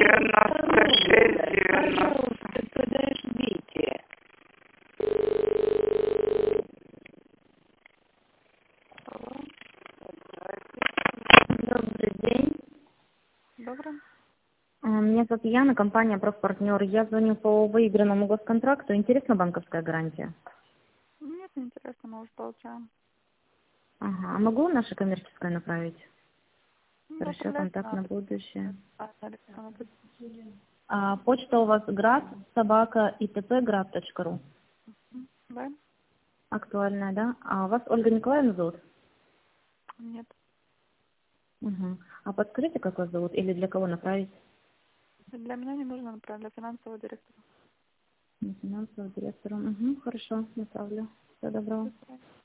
Пожалуйста, подождите. Добрый день. Добрый. Меня зовут Яна, компания «Профпартнер». Я звоню по выигранному госконтракту. Интересна банковская гарантия? Нет, не интересно, мы уже получаем. Ага. А могу наше коммерческое направить? Ну, Хорошо, направляйте контакт на на будущее. электронную почту. Почта у вас град, собака, itp.grad.ru. Да? Актуальная, да? А вас Ольга Николаевна зовут? Нет. Угу. А подскажите, как вас зовут или для кого направить? Для меня не нужно направить, для финансового директора. Финансового директора. Угу, хорошо, направлю. Всего доброго. До свидания.